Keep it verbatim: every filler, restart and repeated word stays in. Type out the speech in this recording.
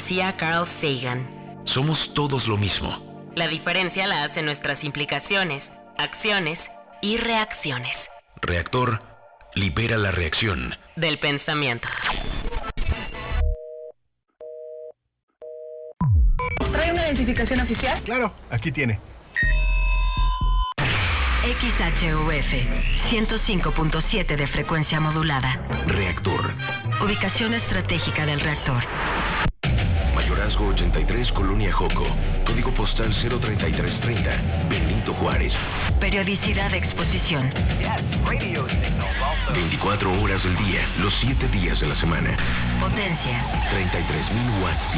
decía Carl Sagan. Somos todos lo mismo. La diferencia la hacen nuestras implicaciones, acciones y reacciones. Reactor libera la reacción del pensamiento. ¿Trae una identificación oficial? Claro, aquí tiene. X H U F ciento cinco punto siete de frecuencia modulada. Reactor. Ubicación estratégica del reactor. Mayorazgo ochenta y tres, Colonia Joco. Código postal cero treinta y tres treinta, Benito Juárez. Periodicidad de exposición. veinticuatro horas del día, los siete días de la semana. Potencia. treinta y tres mil watts